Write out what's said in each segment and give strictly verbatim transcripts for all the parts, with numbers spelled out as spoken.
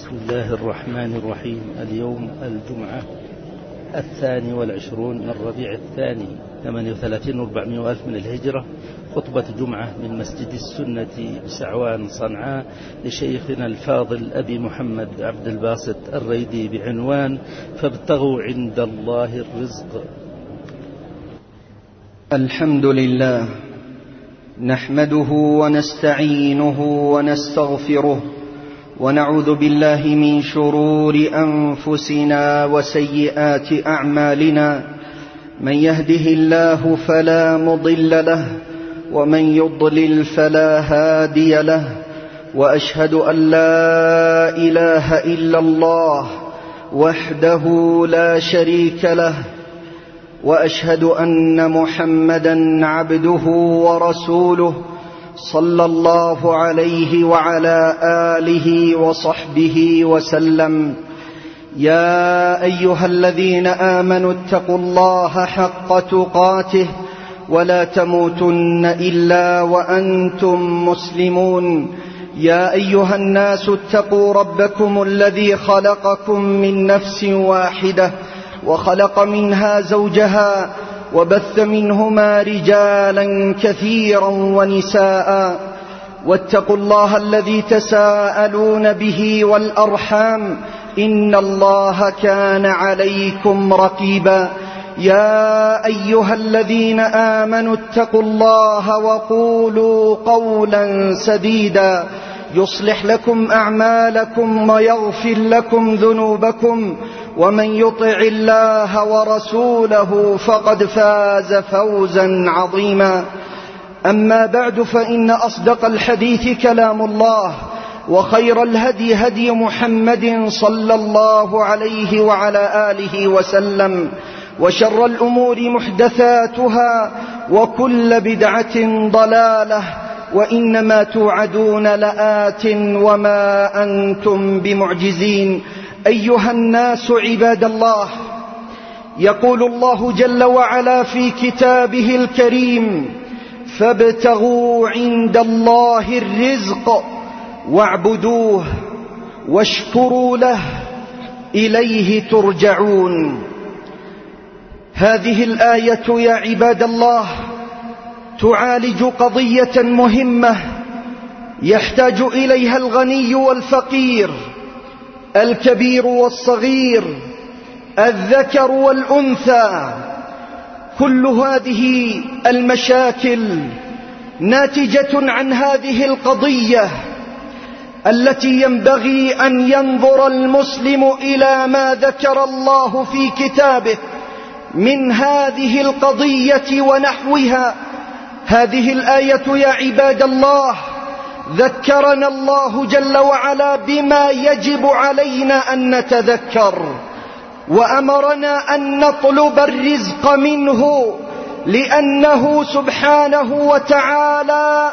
بسم الله الرحمن الرحيم. اليوم الجمعة الثاني والعشرون من ربيع الثاني ثمانية وثلاثين وأربعمائة وألف من الهجرة. خطبة جمعة من مسجد السنة بسعوان صنعاء لشيخنا الفاضل أبي محمد عبد الباسط الريدي بعنوان فابتغوا عند الله الرزق. الحمد لله نحمده ونستعينه ونستغفره ونعوذ بالله من شرور أنفسنا وسيئات أعمالنا. من يهده الله فلا مضل له ومن يضلل فلا هادي له، وأشهد أن لا إله إلا الله وحده لا شريك له، وأشهد أن محمدًا عبده ورسوله صلى الله عليه وعلى آله وصحبه وسلم. يا أيها الذين آمنوا اتقوا الله حق تقاته ولا تموتن إلا وأنتم مسلمون. يا أيها الناس اتقوا ربكم الذي خلقكم من نفس واحدة وخلق منها زوجها وبث منهما رجالا كثيرا ونساء، واتقوا الله الذي تساءلون به والأرحام إن الله كان عليكم رقيبا. يا أيها الذين آمنوا اتقوا الله وقولوا قولا سديدا يصلح لكم أعمالكم ويغفر لكم ذنوبكم، ومن يطع الله ورسوله فقد فاز فوزا عظيما. أما بعد، فإن أصدق الحديث كلام الله، وخير الهدي هدي محمد صلى الله عليه وعلى آله وسلم، وشر الأمور محدثاتها، وكل بدعة ضلالة، وإنما توعدون لآت وما أنتم بمعجزين. أيها الناس عباد الله، يقول الله جل وعلا في كتابه الكريم: فابتغوا عند الله الرزق واعبدوه واشكروا له إليه ترجعون. هذه الآية يا عباد الله تعالج قضية مهمة يحتاج إليها الغني والفقير، الكبير والصغير، الذكر والأنثى. كل هذه المشاكل ناتجة عن هذه القضية التي ينبغي أن ينظر المسلم إلى ما ذكر الله في كتابه من هذه القضية ونحوها. هذه الآية يا عباد الله ذكرنا الله جل وعلا بما يجب علينا أن نتذكر، وأمرنا أن نطلب الرزق منه، لأنه سبحانه وتعالى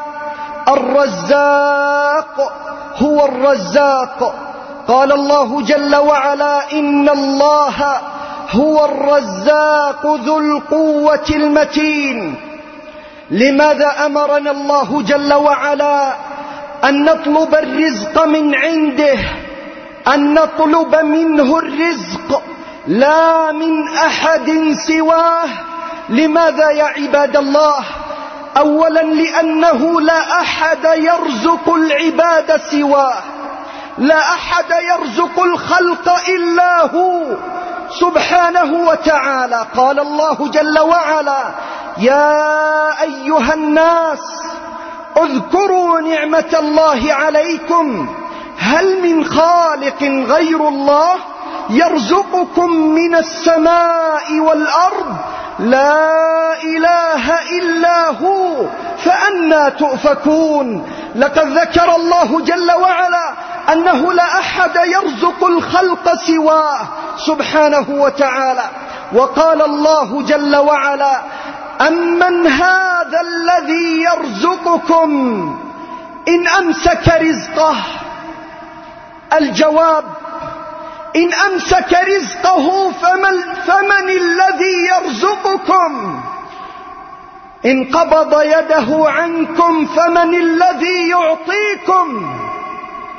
الرزاق، هو الرزاق. قال الله جل وعلا: إن الله هو الرزاق ذو القوة المتين. لماذا أمرنا الله جل وعلا أن نطلب الرزق من عنده، أن نطلب منه الرزق لا من أحد سواه؟ لماذا يا عباد الله؟ أولا لأنه لا أحد يرزق العباد سواه، لا أحد يرزق الخلق إلا هو سبحانه وتعالى. قال الله جل وعلا: يا أيها الناس اذكروا نعمة الله عليكم هل من خالق غير الله يرزقكم من السماء والأرض لا إله إلا هو فأنى تؤفكون. لقد ذكر الله جل وعلا أنه لا أحد يرزق الخلق سواه سبحانه وتعالى. وقال الله جل وعلا: أمن هذا الذي يرزقكم إن أمسك رزقه؟ الجواب: إن أمسك رزقه فمن, فمن الذي يرزقكم؟ إن قبض يده عنكم فمن الذي يعطيكم؟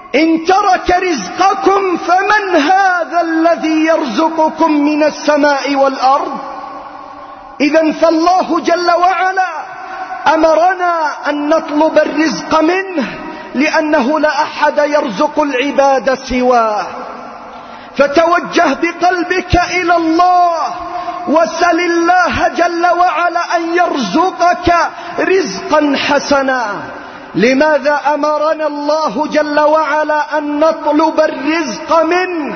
إن ترك رزقكم فمن هذا الذي يرزقكم من السماء والأرض؟ إذن فالله جل وعلا أمرنا أن نطلب الرزق منه، لأنه لا أحد يرزق العباد سواه. فتوجه بقلبك إلى الله وسل الله جل وعلا أن يرزقك رزقا حسنا. لماذا أمرنا الله جل وعلا أن نطلب الرزق منه؟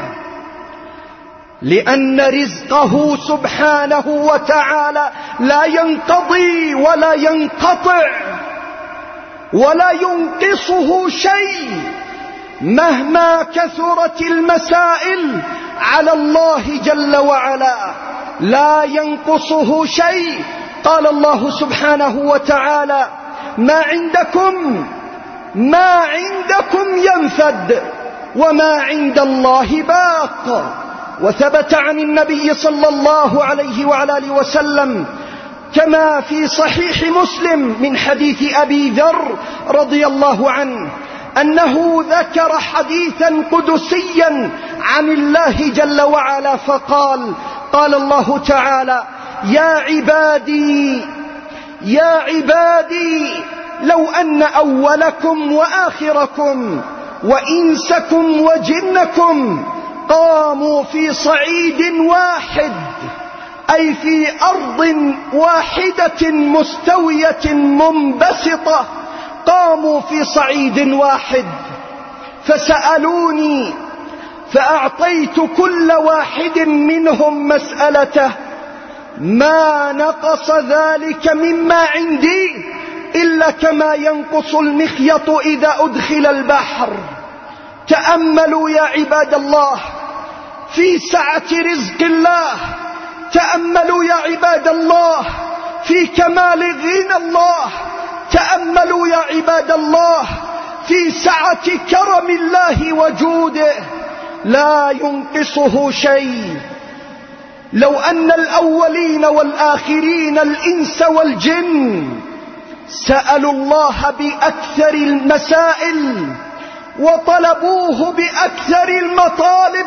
لأن رزقه سبحانه وتعالى لا ينقضي ولا ينقطع ولا ينقصه شيء، مهما كثرت المسائل على الله جل وعلا لا ينقصه شيء. قال الله سبحانه وتعالى: ما عندكم ما عندكم ينفد وما عند الله باق. وثبت عن النبي صلى الله عليه وعلى آله وسلم كما في صحيح مسلم من حديث أبي ذر رضي الله عنه أنه ذكر حديثا قدسيا عن الله جل وعلا فقال: قال الله تعالى: يا عبادي يا عبادي لو أن أولكم وآخركم وإنسكم وجنكم قاموا في صعيد واحد، أي في أرض واحدة مستوية منبسطة، قاموا في صعيد واحد فسألوني فأعطيت كل واحد منهم مسألته، ما نقص ذلك مما عندي إلا كما ينقص المخيط إذا أدخل البحر. تأملوا يا عباد الله في سعة رزق الله، تأملوا يا عباد الله في كمال غنى الله، تأملوا يا عباد الله في سعة كرم الله وجوده، لا ينقصه شيء. لو أن الأولين والآخرين الإنس والجن سألوا الله بأكثر المسائل وطلبوه بأكثر المطالب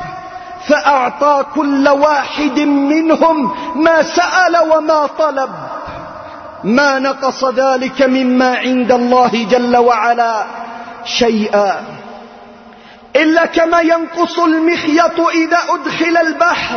فأعطى كل واحد منهم ما سأل وما طلب، ما نقص ذلك مما عند الله جل وعلا شيئا، إلا كما ينقص المخيط إذا أدخل البحر.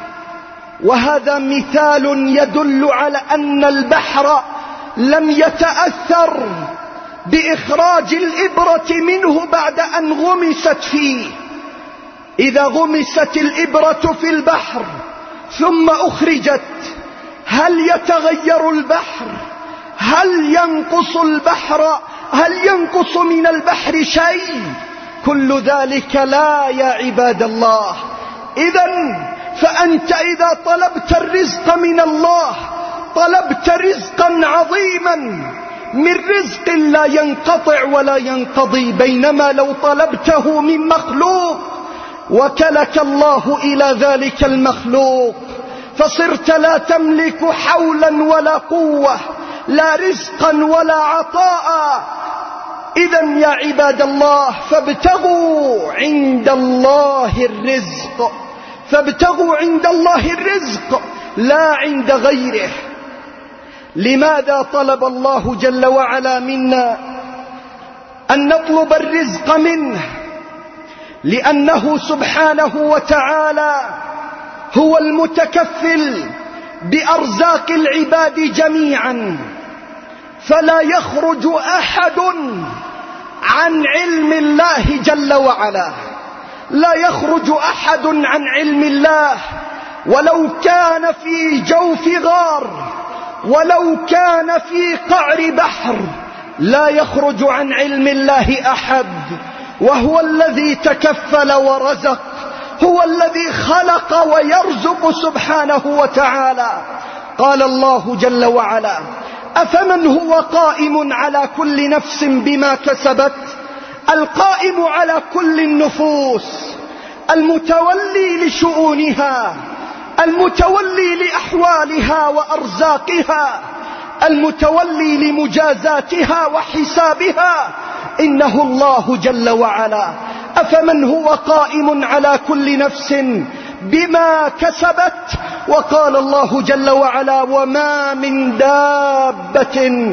وهذا مثال يدل على أن البحر لم يتأثر بإخراج الإبرة منه بعد أن غمست فيه. إذا غمست الإبرة في البحر ثم أخرجت، هل يتغير البحر؟ هل ينقص البحر؟ هل ينقص من البحر شيء؟ كل ذلك لا يا عباد الله. إذن فأنت إذا طلبت الرزق من الله طلبت رزقا عظيما من رزق لا ينقطع ولا ينقضي، بينما لو طلبته من مخلوق وكلك الله إلى ذلك المخلوق فصرت لا تملك حولا ولا قوة، لا رزقا ولا عطاء. إذن يا عباد الله فابتغوا عند الله الرزق، فابتغوا عند الله الرزق لا عند غيره. لماذا طلب الله جل وعلا منا أن نطلب الرزق منه؟ لأنه سبحانه وتعالى هو المتكفل بأرزاق العباد جميعا، فلا يخرج أحد عن علم الله جل وعلا، لا يخرج أحد عن علم الله، ولو كان في جوف غار، ولو كان في قعر بحر، لا يخرج عن علم الله أحد. وهو الذي تكفل ورزق، هو الذي خلق ويرزق سبحانه وتعالى. قال الله جل وعلا: أفمن هو قائم على كل نفس بما كسبت، القائم على كل النفوس، المتولي لشؤونها، المتولي لأحوالها وأرزاقها، المتولي لمجازاتها وحسابها، إنه الله جل وعلا. أفمن هو قائم على كل نفس بما كسبت، وقال الله جل وعلا وما من دابة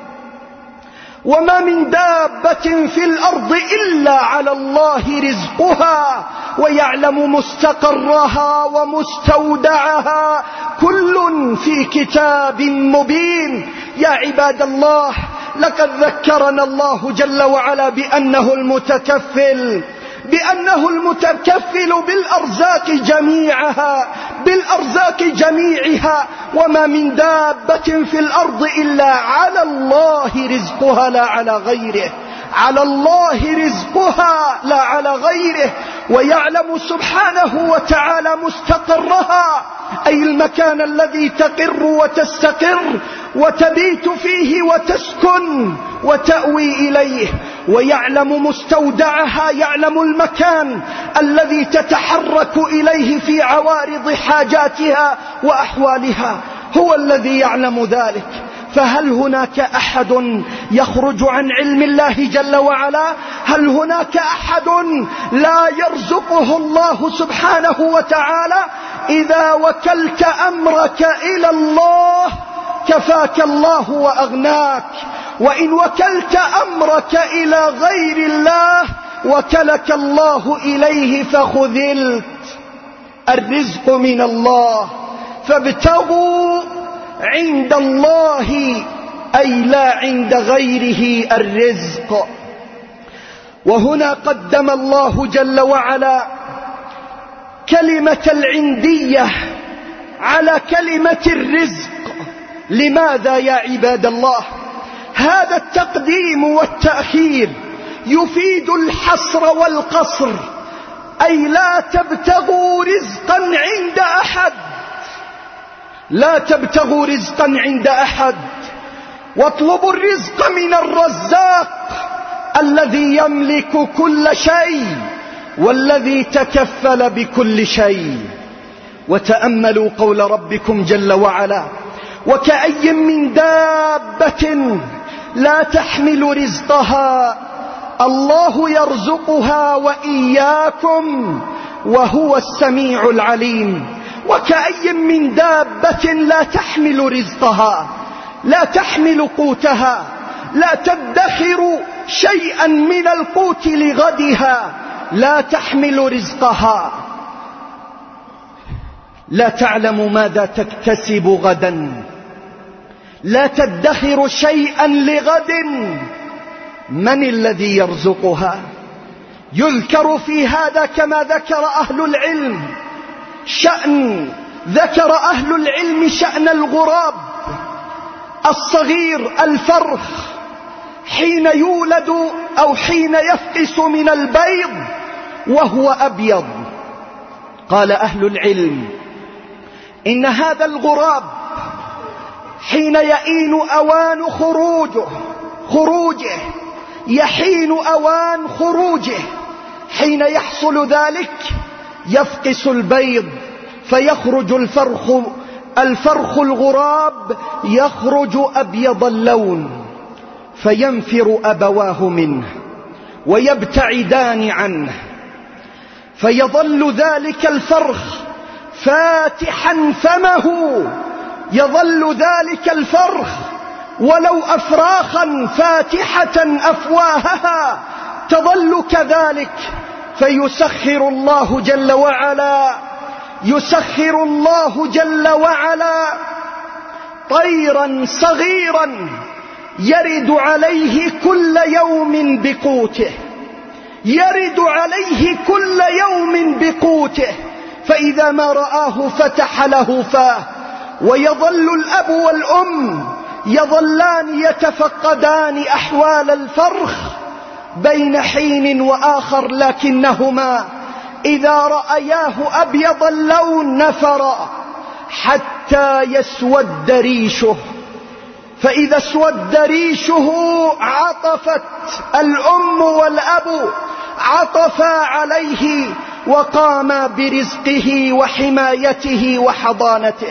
وما من دابة في الأرض إلا على الله رزقها ويعلم مستقرها ومستودعها كل في كتاب مبين. يا عباد الله، لقد ذكرنا الله جل وعلا بأنه المتكفل بأنه المتكفل بالأرزاق جميعها بالأرزاق جميعها وما من دابة في الأرض إلا على الله رزقها لا على غيره على الله رزقها لا على غيره. ويعلم سبحانه وتعالى مستقرها، أي المكان الذي تقر وتستقر وتبيت فيه وتسكن وتأوي إليه. ويعلم مستودعها، يعلم المكان الذي تتحرك إليه في عوارض حاجاتها وأحوالها، هو الذي يعلم ذلك. فهل هناك أحد يخرج عن علم الله جل وعلا؟ هل هناك أحد لا يرزقه الله سبحانه وتعالى؟ إذا وكلت أمرك إلى الله كفاك الله وأغناك، وإن وكلت أمرك إلى غير الله وكلك الله إليه فخذلت. الرزق من الله، فابتغوا عند الله أي لا عند غيره الرزق. وهنا قدم الله جل وعلا كلمة العندية على كلمة الرزق. لماذا يا عباد الله؟ هذا التقديم والتأخير يفيد الحصر والقصر، أي لا تبتغوا رزقا عند أحد لا تبتغوا رزقا عند أحد واطلبوا الرزق من الرزاق الذي يملك كل شيء والذي تكفل بكل شيء. وتأملوا قول ربكم جل وعلا وكأي من دابة لا تحمل رزقها الله يرزقها وإياكم وهو السميع العليم. وكأي من دابة لا تحمل رزقها، لا تحمل قوتها، لا تدخر شيئا من القوت لغدها، لا تحمل رزقها، لا تعلم ماذا تكتسب غدا، لا تدخر شيئا لغد. من الذي يرزقها؟ يذكر في هذا كما ذكر أهل العلم شأن ذكر أهل العلم شأن الغراب الصغير الفرخ حين يولد أو حين يفقس من البيض وهو أبيض. قال أهل العلم إن هذا الغراب حين يئين أوان خروجه خروجه يحين أوان خروجه حين يحصل ذلك يفقس البيض فيخرج الفرخ الفرخ الغراب يخرج أبيض اللون، فينفر أبواه منه ويبتعدان عنه، فيظل ذلك الفرخ فاتحا فمه، يظل ذلك الفرخ ولو أفراخا فاتحة أفواهها تظل كذلك. فيسخر الله جل وعلا يسخر الله جل وعلا طيرا صغيرا يرد عليه كل يوم بقوته يرد عليه كل يوم بقوته فإذا ما رآه فتح له فاه. ويظل الأب والأم يظلان يتفقدان أحوال الفرخ بين حين وآخر، لكنهما إذا رأياه أبيض اللون نفرا حتى يسود ريشه، فإذا اسود ريشه عطفت الأم والأب عطفا عليه وقاما برزقه وحمايته وحضانته.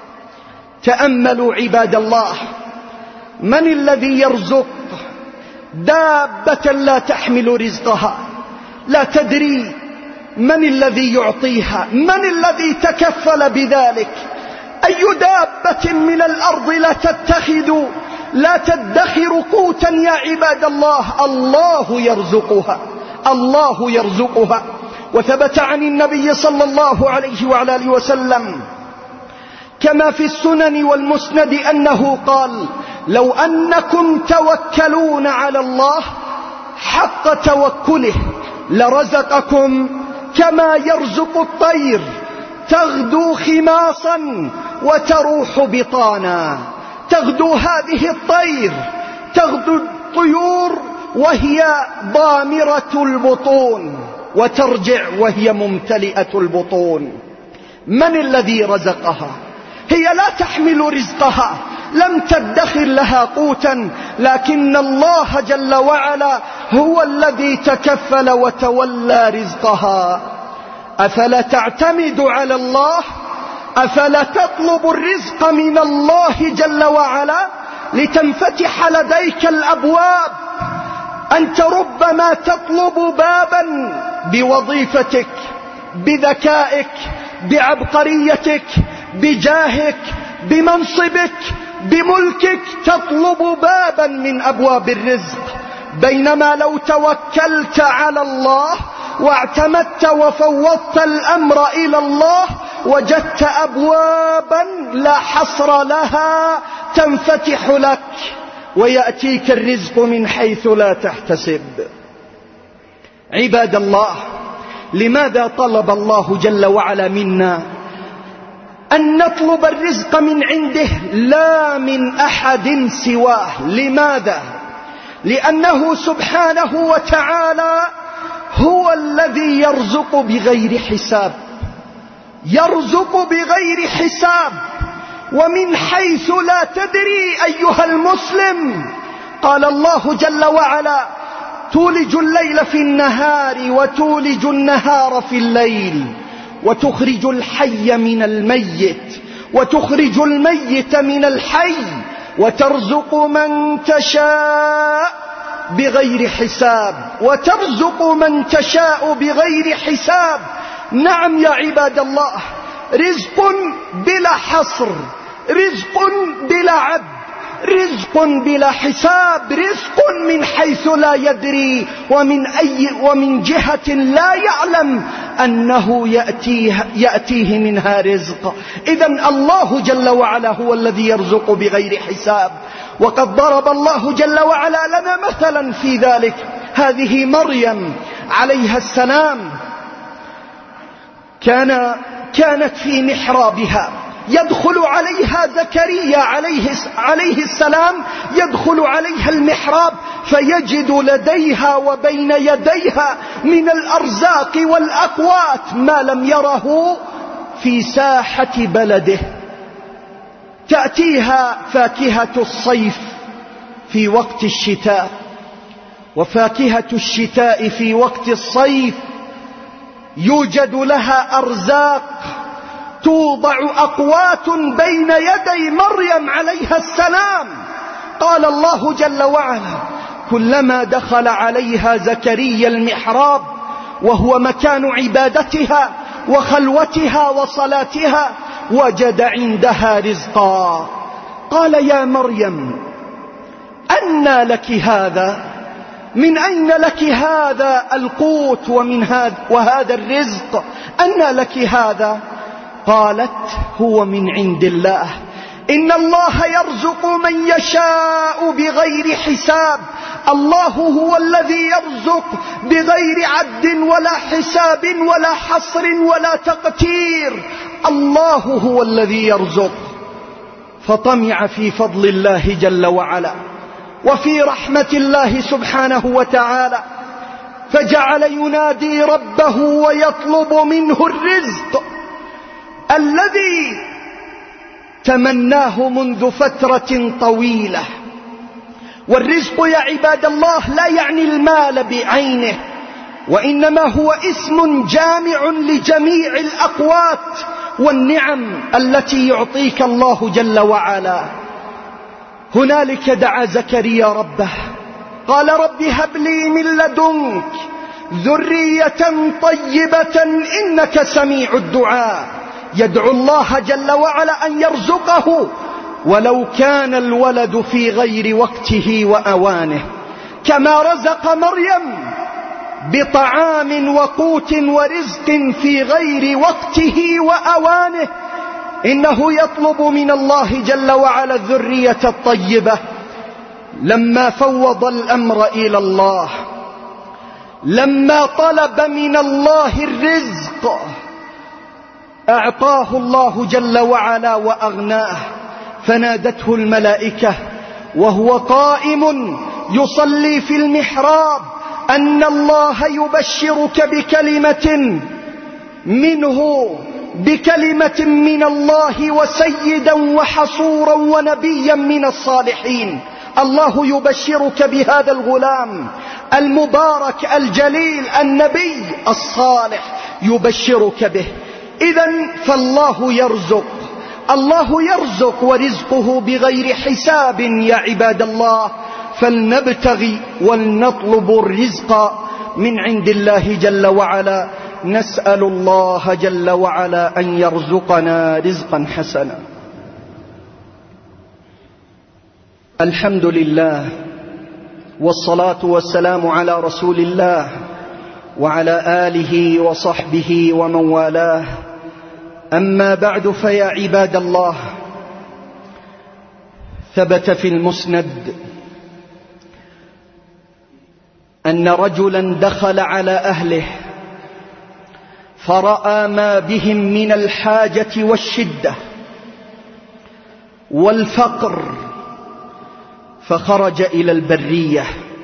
تأملوا عباد الله، من الذي يرزق دابة لا تحمل رزقها، لا تدري من الذي يعطيها، من الذي تكفل بذلك. أي دابة من الأرض لا تتخذ لا تدخر قوتا يا عباد الله؟ الله يرزقها، الله يرزقها. وثبت عن النبي صلى الله عليه وعلى آله وسلم كما في السنن والمسند أنه قال: لو أنكم توكلون على الله حق توكله لرزقكم كما يرزق الطير، تغدو خماصا وتروح بطانا. تغدو هذه الطير، تغدو الطيور وهي ضامرة البطون، وترجع وهي ممتلئة البطون. من الذي رزقها؟ هي لا تحمل رزقها، لم تدخر لها قوتا، لكن الله جل وعلا هو الذي تكفل وتولى رزقها. أفلا تعتمد على الله؟ أفلا تطلب الرزق من الله جل وعلا لتنفتح لديك الأبواب؟ أنت ربما تطلب بابا بوظيفتك، بذكائك، بعبقريتك، بجاهك، بمنصبك، بملكك، تطلب بابا من أبواب الرزق، بينما لو توكلت على الله واعتمدت وفوضت الأمر إلى الله وجدت أبوابا لا حصر لها تنفتح لك، ويأتيك الرزق من حيث لا تحتسب. عباد الله، لماذا طلب الله جل وعلا منا أن نطلب الرزق من عنده لا من أحد سواه؟ لماذا؟ لأنه سبحانه وتعالى هو الذي يرزق بغير حساب، يرزق بغير حساب ومن حيث لا تدري أيها المسلم. قال الله جل وعلا: تولج الليل في النهار وتولج النهار في الليل وتخرج الحي من الميت وتخرج الميت من الحي وترزق من تشاء بغير حساب وترزق من تشاء بغير حساب. نعم يا عباد الله، رزق بلا حصر، رزق بلا عد، رزق بلا حساب، رزق من حيث لا يدري ومن أي ومن جهة لا يعلم أنه يأتيه, يأتيه منها رزق. إذن الله جل وعلا هو الذي يرزق بغير حساب. وقد ضرب الله جل وعلا لنا مثلا في ذلك. هذه مريم عليها السلام كان كانت في محرابها، يدخل عليها زكريا عليه, عليه السلام، يدخل عليها المحراب فيجد لديها وبين يديها من الأرزاق والأقوات ما لم يره في ساحة بلده. تأتيها فاكهة الصيف في وقت الشتاء، وفاكهة الشتاء في وقت الصيف، يوجد لها أرزاق، توضع أقوات بين يدي مريم عليها السلام. قال الله جل وعلا: كلما دخل عليها زكريا المحراب وهو مكان عبادتها وخلوتها وصلاتها وجد عندها رزقا. قال: يا مريم أنى لك هذا؟ من أين لك هذا القوت ومن هذا وهذا الرزق؟ أنى لك هذا؟ قالت: هو من عند الله، إن الله يرزق من يشاء بغير حساب. الله هو الذي يرزق بغير عد ولا حساب ولا حصر ولا تقتير. الله هو الذي يرزق. فطمع في فضل الله جل وعلا وفي رحمة الله سبحانه وتعالى، فجعل ينادي ربه ويطلب منه الرزق الذي تمناه منذ فترة طويلة. والرزق يا عباد الله لا يعني المال بعينه، وإنما هو اسم جامع لجميع الأقوات والنعم التي يعطيك الله جل وعلا. هنالك دعا زكريا ربه قال رب هب لي من لدنك ذرية طيبة إنك سميع الدعاء. يدعو الله جل وعلا أن يرزقه ولو كان الولد في غير وقته وأوانه، كما رزق مريم بطعام وقوت ورزق في غير وقته وأوانه. إنه يطلب من الله جل وعلا الذرية الطيبة. لما فوض الأمر إلى الله، لما طلب من الله الرزق، أعطاه الله جل وعلا وأغناه. فنادته الملائكة وهو قائم يصلي في المحراب أن الله يبشرك بكلمة منه، بكلمة من الله وسيدا وحصورا ونبيا من الصالحين. الله يبشرك بهذا الغلام المبارك الجليل النبي الصالح، يبشرك به. إذن فالله يرزق، الله يرزق ورزقه بغير حساب يا عباد الله. فلنبتغي ولنطلب الرزق من عند الله جل وعلا. نسأل الله جل وعلا أن يرزقنا رزقا حسنا. الحمد لله والصلاة والسلام على رسول الله وعلى آله وصحبه ومن والاه. أما بعد، فيا عباد الله، ثبت في المسند أن رجلا دخل على أهله فرأى ما بهم من الحاجة والشدة والفقر، فخرج إلى البرية،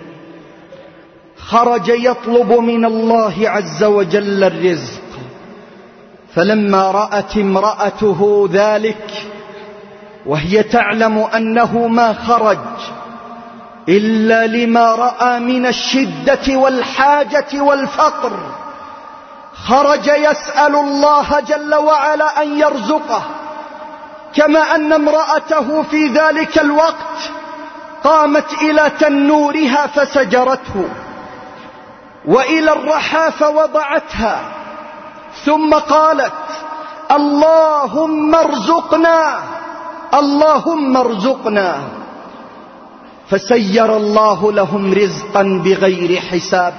خرج يطلب من الله عز وجل الرزق. فلما رأت امرأته ذلك وهي تعلم أنه ما خرج إلا لما رأى من الشدة والحاجة والفقر، خرج يسأل الله جل وعلا أن يرزقه. كما أن امرأته في ذلك الوقت قامت إلى تنورها فسجرته، وإلى الرحى فوضعتها، ثم قالت اللهم ارزقنا اللهم ارزقنا. فسير الله لهم رزقا بغير حساب.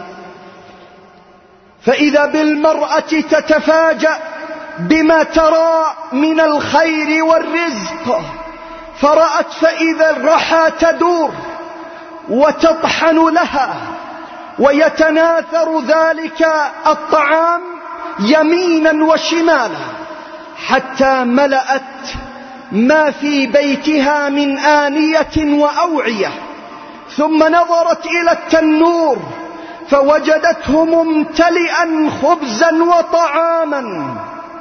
فإذا بالمرأة تتفاجأ بما ترى من الخير والرزق، فرأت فإذا الرحى تدور وتطحن لها ويتناثر ذلك الطعام يمينا وشمالا حتى ملأت ما في بيتها من آنية وأوعية. ثم نظرت إلى التنور فوجدته ممتلئا خبزا وطعاما.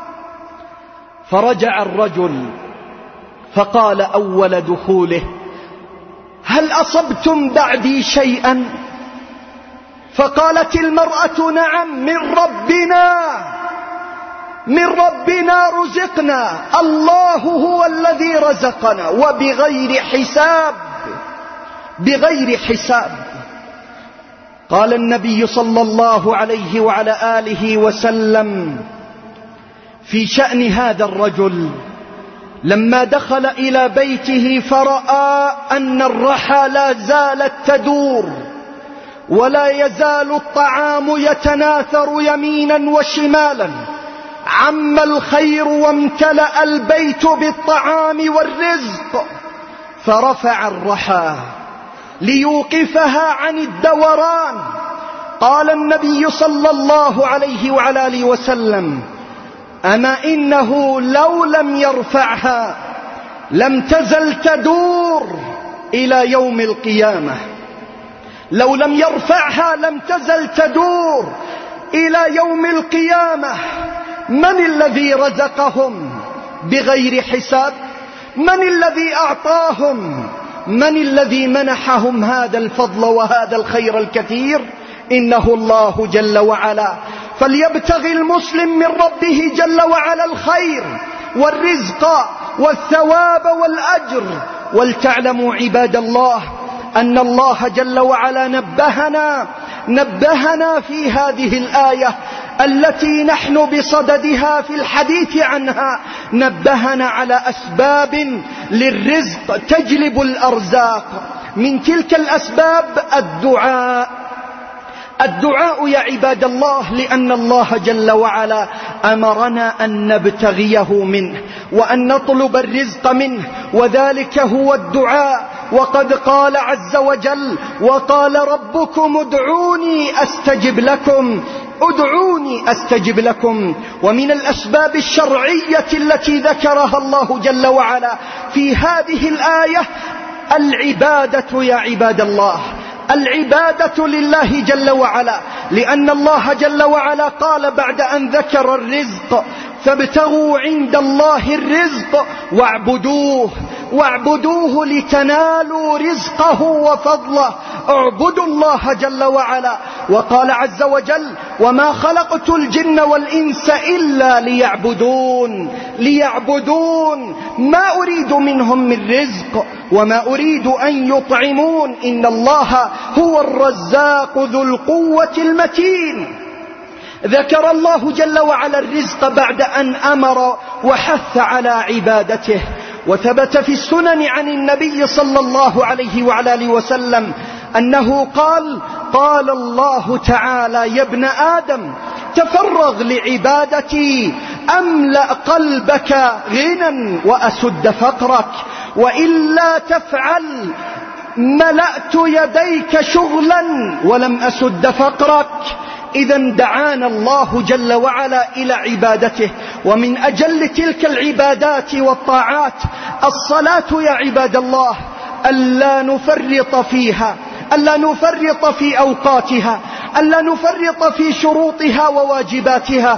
فرجع الرجل فقال أول دخوله هل أصبتم بعدي شيئا؟ فقالت المرأة نعم، من ربنا من ربنا رزقنا، الله هو الذي رزقنا وبغير حساب بغير حساب. قال النبي صلى الله عليه وعلى آله وسلم في شأن هذا الرجل لما دخل إلى بيته فرأى أن الرحى لا زالت تدور ولا يزال الطعام يتناثر يمينا وشمالا، عم الخير وامتلأ البيت بالطعام والرزق. فرفع الرحى ليوقفها عن الدوران. قال النبي صلى الله عليه وعلى آله وسلم أما إنه لو لم يرفعها لم تزل تدور إلى يوم القيامة، لو لم يرفعها لم تزل تدور إلى يوم القيامة. من الذي رزقهم بغير حساب؟ من الذي أعطاهم؟ من الذي منحهم هذا الفضل وهذا الخير الكثير؟ إنه الله جل وعلا. فليبتغي المسلم من ربه جل وعلا الخير والرزق والثواب والأجر. ولتعلموا عباد الله أن الله جل وعلا نبهنا نبهنا في هذه الآية التي نحن بصددها في الحديث عنها، نبهنا على أسباب للرزق تجلب الأرزاق. من تلك الأسباب الدعاء. الدعاء يا عباد الله، لأن الله جل وعلا أمرنا أن نبتغيه منه وأن نطلب الرزق منه، وذلك هو الدعاء. وقد قال عز وجل: وقال ربكم ادعوني أستجب لكم، ادعوني أستجب لكم. ومن الأسباب الشرعية التي ذكرها الله جل وعلا في هذه الآية العبادة يا عباد الله، العبادة لله جل وعلا، لأن الله جل وعلا قال بعد أن ذكر الرزق: فابتغوا عند الله الرزق واعبدوه واعبدوه لتنالوا رزقه وفضله. اعبدوا الله جل وعلا. وقال عز وجل: وما خلقت الجن والإنس إلا ليعبدون ليعبدون ما أريد منهم من رزق وما أريد أن يطعمون إن الله هو الرزاق ذو القوة المتين. ذكر الله جل وعلا الرزق بعد أن أمر وحث على عبادته. وثبت في السنن عن النبي صلى الله عليه وعلى آله وسلم أنه قال: قال الله تعالى: يا ابن آدم تفرغ لعبادتي أملأ قلبك غنى وأسد فقرك، وإلا تفعل ملأت يديك شغلا ولم أسد فقرك. إذا دعانا الله جل وعلا إلى عبادته. ومن أجل تلك العبادات والطاعات الصلاة يا عباد الله، ألا نفرط فيها، ألا نفرط في أوقاتها، ألا نفرط في شروطها وواجباتها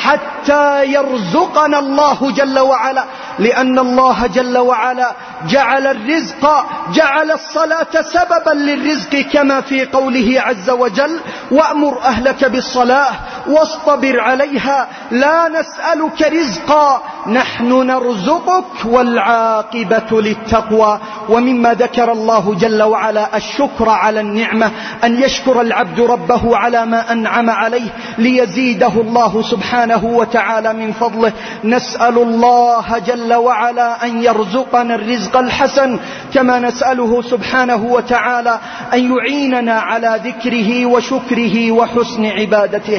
حتى يرزقنا الله جل وعلا، لأن الله جل وعلا جعل الرزق جعل الصلاة سببا للرزق، كما في قوله عز وجل: وأمر أهلك بالصلاة واصطبر عليها لا نسألك رزقا نحن نرزقك والعاقبة للتقوى. ومما ذكر الله جل وعلا الشكر على النعمة، أن يشكر العبد ربه على ما أنعم عليه ليزيده الله سبحانه وتعالى من فضله. نسأل الله جل وعلا أن يرزقنا الرزق الحسن، كما نسأله سبحانه وتعالى أن يعيننا على ذكره وشكره وحسن عبادته.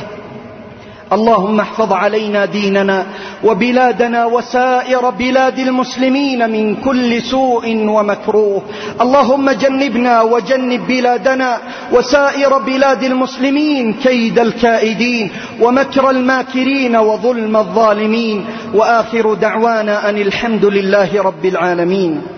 اللهم احفظ علينا ديننا وبلادنا وسائر بلاد المسلمين من كل سوء ومكروه. اللهم جنبنا وجنب بلادنا وسائر بلاد المسلمين كيد الكائدين ومكر الماكرين وظلم الظالمين. وآخر دعوانا أن الحمد لله رب العالمين.